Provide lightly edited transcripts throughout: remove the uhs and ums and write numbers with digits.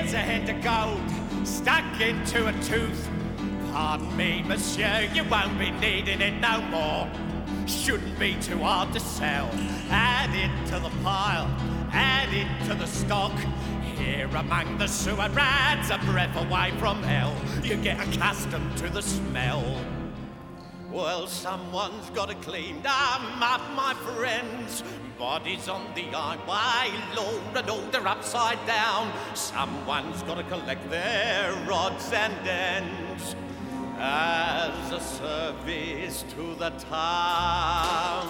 Here's a head of gold stuck into a tooth. Pardon me, monsieur, you won't be needing it no more. Shouldn't be too hard to sell. Add it to the pile, add it to the stock. Here among the sewer rats, a breath away from hell. You get accustomed to the smell. Well, someone's got to clean them up, my friends. Bodies on the highway, Lord and all, they're upside down. Someone's got to collect their odds and ends as a service to the town.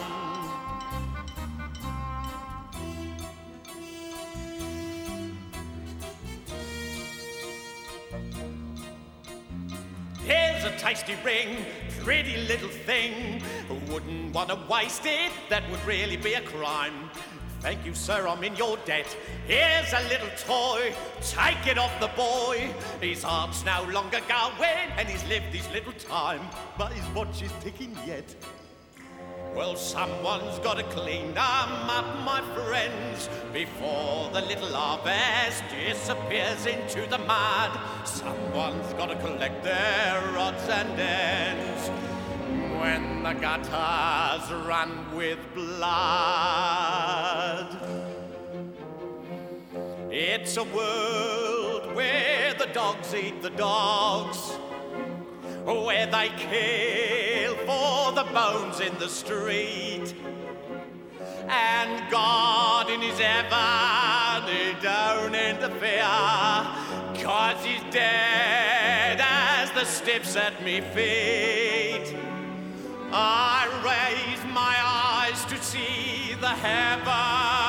Here's a tasty ring, pretty little thing. Wouldn't want to waste it, that would really be a crime. Thank you, sir, I'm in your debt. Here's a little toy, take it off the boy. His heart's no longer going, and he's lived his little time, but his watch is ticking yet. Well, someone's got to clean them up, my friends, before the little harvest disappears into the mud. Someone's got to collect their odds and ends when the gutters run with blood. It's a world where the dogs eat the dogs, where they kill for the bones in the street. And God in his heaven, he don't interfere, 'cause he's dead as the steps at me feet. I raise my eyes to see the heavens